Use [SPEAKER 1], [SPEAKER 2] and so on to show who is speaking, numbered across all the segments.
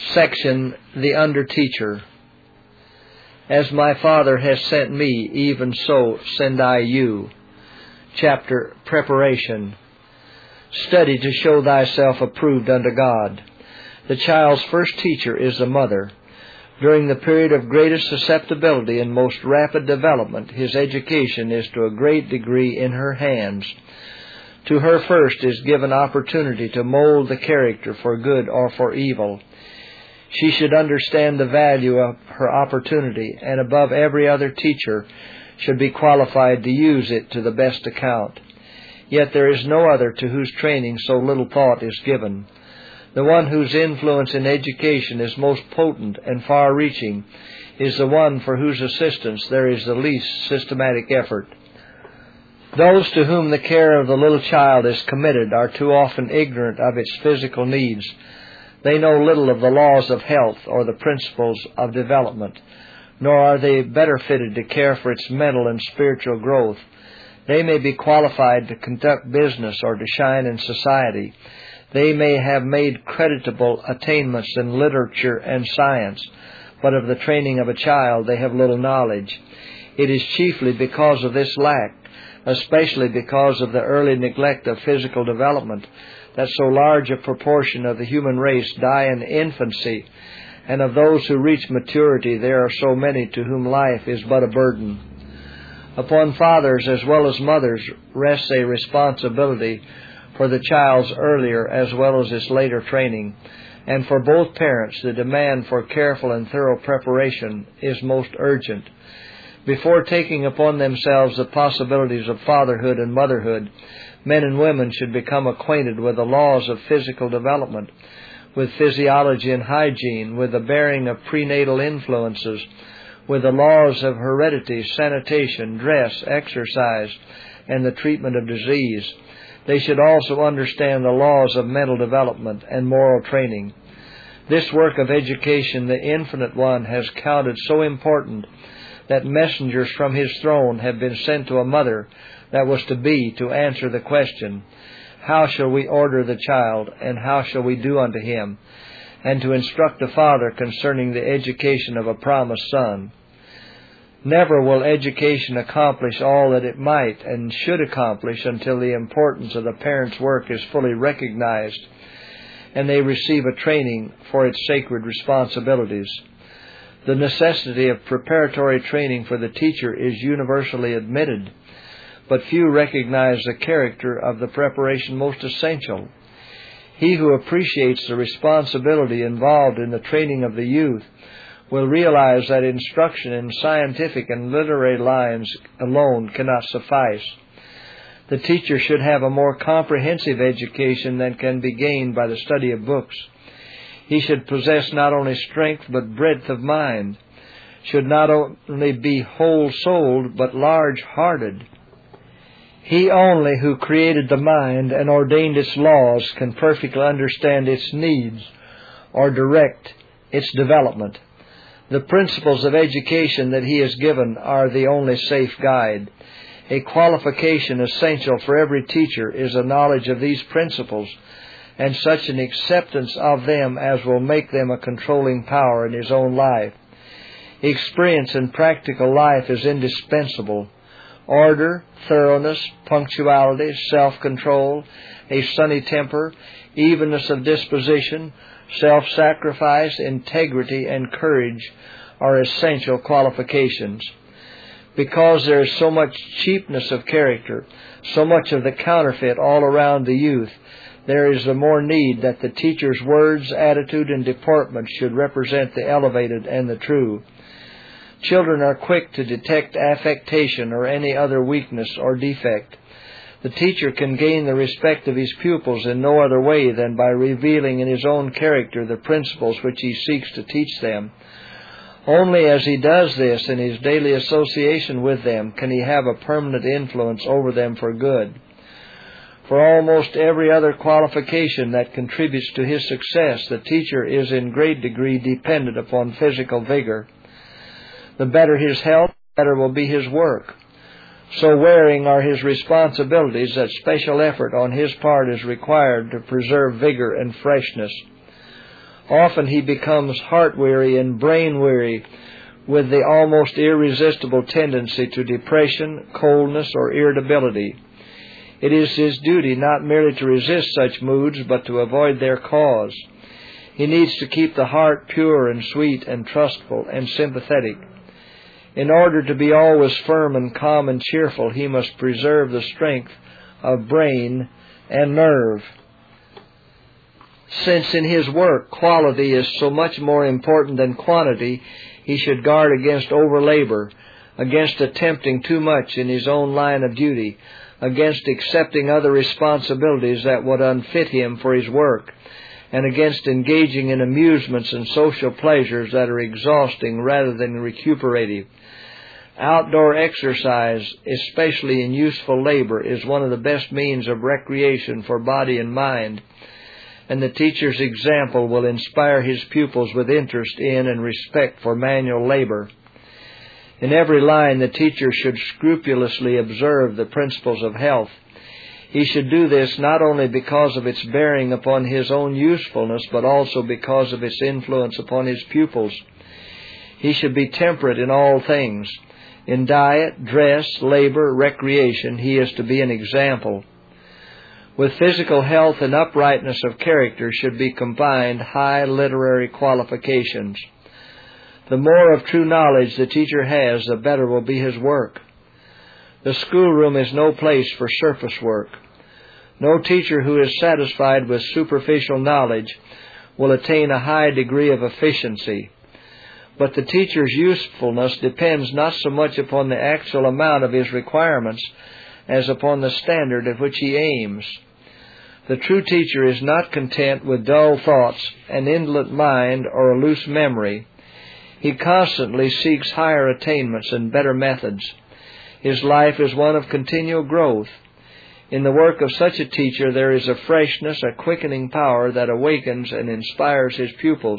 [SPEAKER 1] Section The Under Teacher. As my Father has sent me, even so send I you. Chapter Preparation. Study to show thyself approved unto God. The child's first teacher is the mother. During the period of greatest susceptibility and most rapid development, his education is to a great degree in her hands. To her first is given opportunity to mold the character for good or for evil. She should understand the value of her opportunity, and above every other teacher should be qualified to use it to the best account. Yet there is no other to whose training so little thought is given. The one whose influence in education is most potent and far-reaching is the one for whose assistance there is the least systematic effort. Those to whom the care of the little child is committed are too often ignorant of its physical needs. They know little of the laws of health or the principles of development, nor are they better fitted to care for its mental and spiritual growth. They may be qualified to conduct business or to shine in society. They may have made creditable attainments in literature and science, but of the training of a child they have little knowledge. It is chiefly because of this lack, especially because of the early neglect of physical development, that so large a proportion of the human race die in infancy, and of those who reach maturity there are so many to whom life is but a burden. Upon fathers as well as mothers rests a responsibility for the child's earlier as well as its later training, and for both parents the demand for careful and thorough preparation is most urgent. Before taking upon themselves the possibilities of fatherhood and motherhood, men and women should become acquainted with the laws of physical development, with physiology and hygiene, with the bearing of prenatal influences, with the laws of heredity, sanitation, dress, exercise, and the treatment of disease. They should also understand the laws of mental development and moral training. This work of education the Infinite One has counted so important that messengers from His throne have been sent to a mother that was to be to answer the question, how shall we order the child, and how shall we do unto him, and to instruct a father concerning the education of a promised son. Never will education accomplish all that it might and should accomplish until the importance of the parent's work is fully recognized, and they receive a training for its sacred responsibilities. The necessity of preparatory training for the teacher is universally admitted, but few recognize the character of the preparation most essential. He who appreciates the responsibility involved in the training of the youth will realize that instruction in scientific and literary lines alone cannot suffice. The teacher should have a more comprehensive education than can be gained by the study of books. He should possess not only strength but breadth of mind, should not only be whole-souled but large-hearted. He only who created the mind and ordained its laws can perfectly understand its needs or direct its development. The principles of education that He has given are the only safe guide. A qualification essential for every teacher is a knowledge of these principles, and such an acceptance of them as will make them a controlling power in his own life. Experience in practical life is indispensable. Order, thoroughness, punctuality, self-control, a sunny temper, evenness of disposition, self-sacrifice, integrity, and courage are essential qualifications. Because there is so much cheapness of character, so much of the counterfeit all around the youth, there is the more need that the teacher's words, attitude, and deportment should represent the elevated and the true. Children are quick to detect affectation or any other weakness or defect. The teacher can gain the respect of his pupils in no other way than by revealing in his own character the principles which he seeks to teach them. Only as he does this in his daily association with them can he have a permanent influence over them for good. For almost every other qualification that contributes to his success, the teacher is in great degree dependent upon physical vigor. The better his health, the better will be his work. So wearing are his responsibilities that special effort on his part is required to preserve vigor and freshness. Often he becomes heart-weary and brain-weary, with the almost irresistible tendency to depression, coldness, or irritability. It is his duty not merely to resist such moods, but to avoid their cause. He needs to keep the heart pure and sweet and trustful and sympathetic. In order to be always firm and calm and cheerful, he must preserve the strength of brain and nerve. Since in his work quality is so much more important than quantity, he should guard against overlabor, against attempting too much in his own line of duty, against accepting other responsibilities that would unfit him for his work, and against engaging in amusements and social pleasures that are exhausting rather than recuperative. Outdoor exercise, especially in useful labor, is one of the best means of recreation for body and mind, and the teacher's example will inspire his pupils with interest in and respect for manual labor. In every line, the teacher should scrupulously observe the principles of health. He should do this not only because of its bearing upon his own usefulness, but also because of its influence upon his pupils. He should be temperate in all things. In diet, dress, labor, recreation, he is to be an example. With physical health and uprightness of character should be combined high literary qualifications. The more of true knowledge the teacher has, the better will be his work. The schoolroom is no place for surface work. No teacher who is satisfied with superficial knowledge will attain a high degree of efficiency. But the teacher's usefulness depends not so much upon the actual amount of his requirements as upon the standard at which he aims. The true teacher is not content with dull thoughts, an indolent mind, or a loose memory. He constantly seeks higher attainments and better methods. His life is one of continual growth. In the work of such a teacher there is a freshness, a quickening power that awakens and inspires his pupils.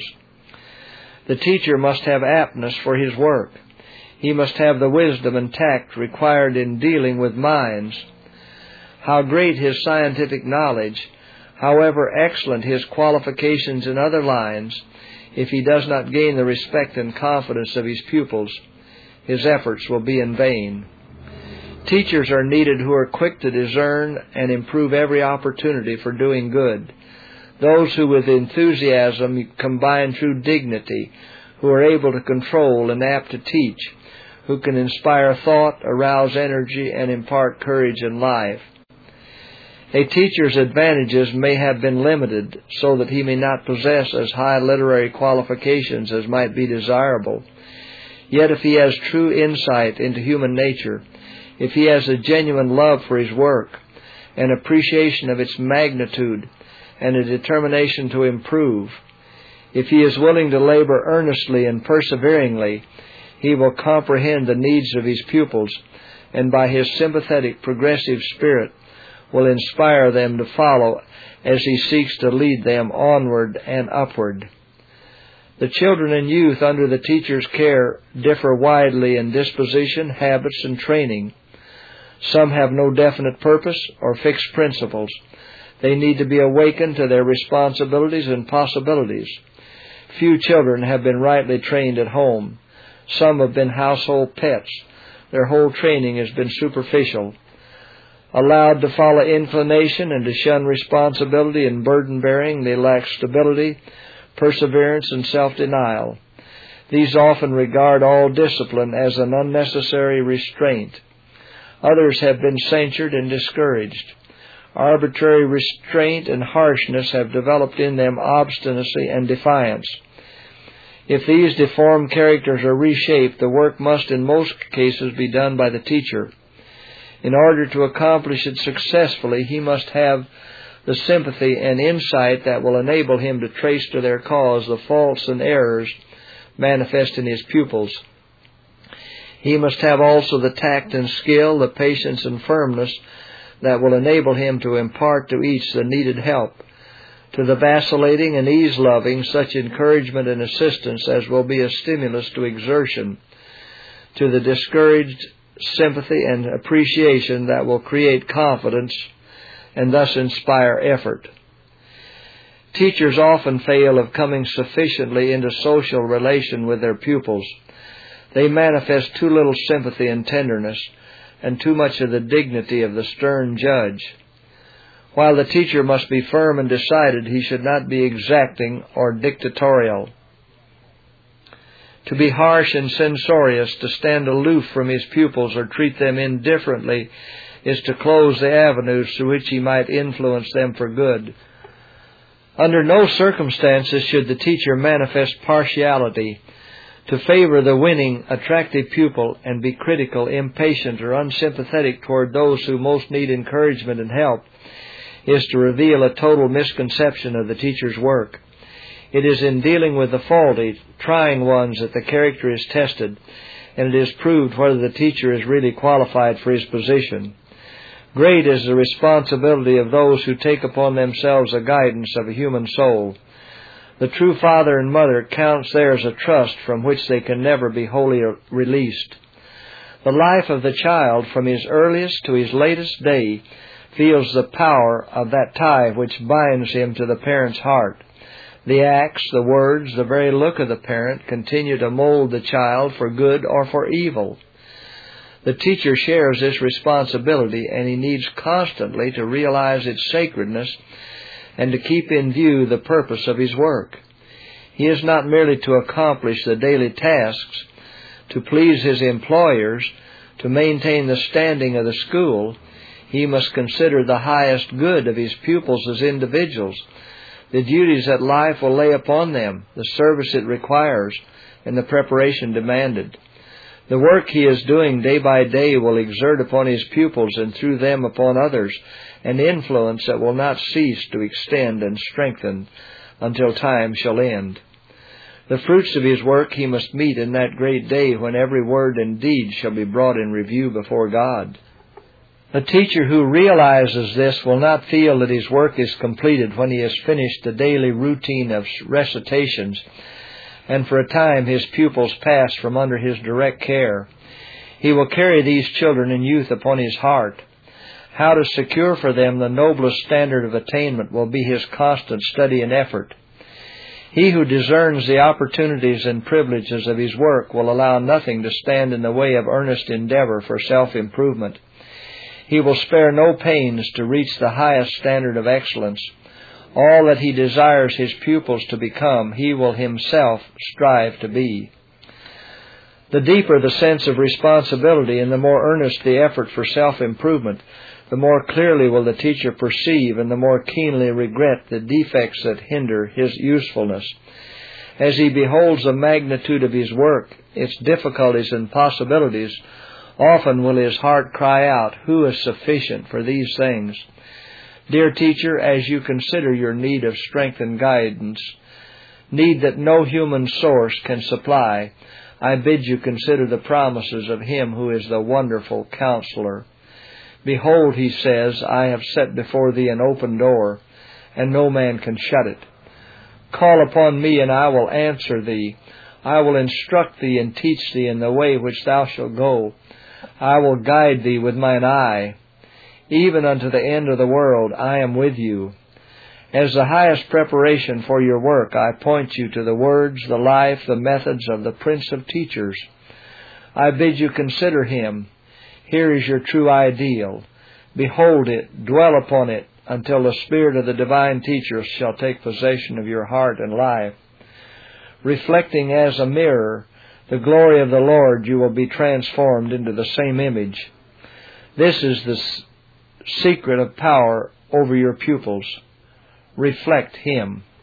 [SPEAKER 1] The teacher must have aptness for his work. He must have the wisdom and tact required in dealing with minds. How great his scientific knowledge, however excellent his qualifications in other lines, if he does not gain the respect and confidence of his pupils, his efforts will be in vain. Teachers are needed who are quick to discern and improve every opportunity for doing good. Those who with enthusiasm combine true dignity, who are able to control and apt to teach, who can inspire thought, arouse energy, and impart courage in life. A teacher's advantages may have been limited so that he may not possess as high literary qualifications as might be desirable. Yet if he has true insight into human nature, if he has a genuine love for his work, an appreciation of its magnitude, and a determination to improve, if he is willing to labor earnestly and perseveringly, he will comprehend the needs of his pupils, and by his sympathetic, progressive spirit will inspire them to follow as he seeks to lead them onward and upward. The children and youth under the teacher's care differ widely in disposition, habits, and training. Some have no definite purpose or fixed principles. They need to be awakened to their responsibilities and possibilities. Few children have been rightly trained at home. Some have been household pets. Their whole training has been superficial. Allowed to follow inclination and to shun responsibility and burden-bearing, they lack stability, perseverance, and self-denial. These often regard all discipline as an unnecessary restraint. Others have been censured and discouraged. Arbitrary restraint and harshness have developed in them obstinacy and defiance. If these deformed characters are reshaped, the work must in most cases be done by the teacher. In order to accomplish it successfully, he must have the sympathy and insight that will enable him to trace to their cause the faults and errors manifest in his pupils. He must have also the tact and skill, the patience and firmness that will enable him to impart to each the needed help. To the vacillating and ease-loving, such encouragement and assistance as will be a stimulus to exertion. To the discouraged, sympathy and appreciation that will create confidence and thus inspire effort. Teachers often fail of coming sufficiently into social relation with their pupils. They manifest too little sympathy and tenderness, and too much of the dignity of the stern judge. While the teacher must be firm and decided, he should not be exacting or dictatorial. To be harsh and censorious, to stand aloof from his pupils or treat them indifferently, is to close the avenues through which he might influence them for good. Under no circumstances should the teacher manifest partiality. To favor the winning, attractive pupil and be critical, impatient, or unsympathetic toward those who most need encouragement and help is to reveal a total misconception of the teacher's work. It is in dealing with the faulty, trying ones that the character is tested, and it is proved whether the teacher is really qualified for his position. Great is the responsibility of those who take upon themselves the guidance of a human soul. The true father and mother counts theirs a trust from which they can never be wholly released. The life of the child, from his earliest to his latest day, feels the power of that tie which binds him to the parent's heart. The acts, the words, the very look of the parent continue to mold the child for good or for evil. The teacher shares this responsibility, and he needs constantly to realize its sacredness and to keep in view the purpose of his work. He is not merely to accomplish the daily tasks, to please his employers, to maintain the standing of the school. He must consider the highest good of his pupils as individuals, the duties that life will lay upon them, the service it requires, and the preparation demanded. The work he is doing day by day will exert upon his pupils and through them upon others an influence that will not cease to extend and strengthen until time shall end. The fruits of his work he must meet in that great day when every word and deed shall be brought in review before God. A teacher who realizes this will not feel that his work is completed when he has finished the daily routine of recitations, and for a time his pupils pass from under his direct care. He will carry these children and youth upon his heart. How to secure for them the noblest standard of attainment will be his constant study and effort. He who discerns the opportunities and privileges of his work will allow nothing to stand in the way of earnest endeavor for self-improvement. He will spare no pains to reach the highest standard of excellence. All that he desires his pupils to become, he will himself strive to be. The deeper the sense of responsibility and the more earnest the effort for self-improvement, the more clearly will the teacher perceive and the more keenly regret the defects that hinder his usefulness. As he beholds the magnitude of his work, its difficulties and possibilities, often will his heart cry out, "Who is sufficient for these things?" Dear teacher, as you consider your need of strength and guidance, need that no human source can supply, I bid you consider the promises of Him who is the wonderful Counselor. Behold, He says, I have set before thee an open door, and no man can shut it. Call upon me, and I will answer thee. I will instruct thee and teach thee in the way which thou shalt go. I will guide thee with mine eye. Even unto the end of the world I am with you. As the highest preparation for your work, I point you to the words, the life, the methods of the Prince of Teachers. I bid you consider Him. Here is your true ideal. Behold it, dwell upon it, until the Spirit of the Divine Teacher shall take possession of your heart and life. Reflecting as a mirror the glory of the Lord, you will be transformed into the same image. This is the secret of power over your pupils. Reflect Him.